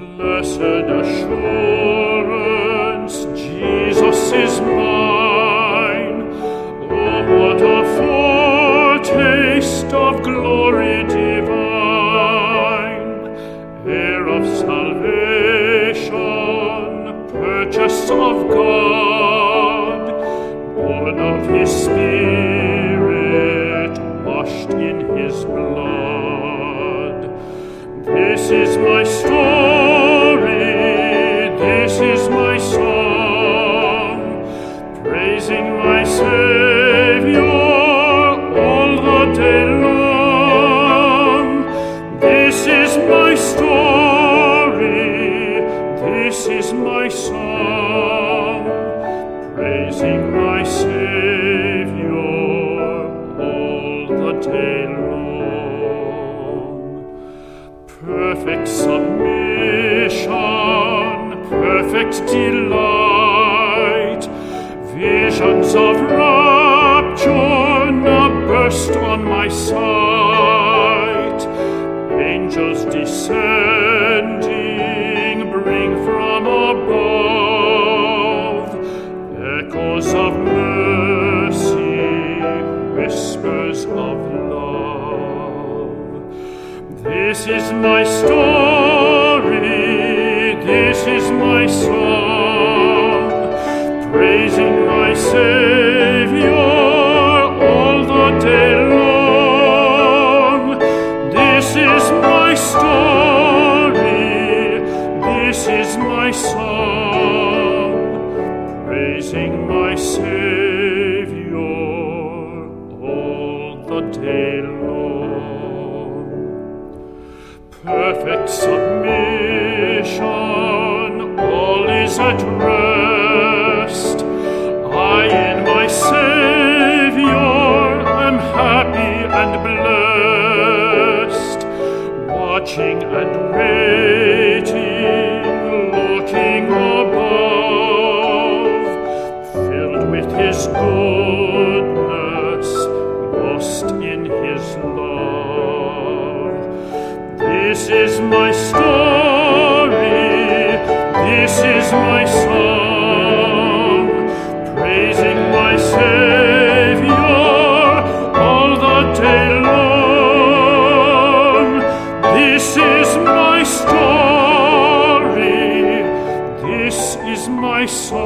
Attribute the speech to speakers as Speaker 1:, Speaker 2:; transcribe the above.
Speaker 1: Blessed assurance, Jesus is mine. Oh, what a foretaste of glory divine, heir of salvation, purchase of God, born of his Spirit, washed in his blood. This is my story, this is my song, praising my Savior all the day long. This is my story, this is my song, praising my Savior all the day long. Perfect submission, perfect delight, visions of rapture now burst on my sight. Angels descending bring from above echoes of mercy, whispers of love. This is my story, this is my song, praising my Savior all the day long. This is my story, this is my song, praising my Savior all the day long. Perfect submission, all is at rest. I in my Savior am happy and blessed, watching and waiting, looking above, filled with his goodness, lost in his love. This is my story, this is my song, praising my Savior all the day long. This is my story, this is my song,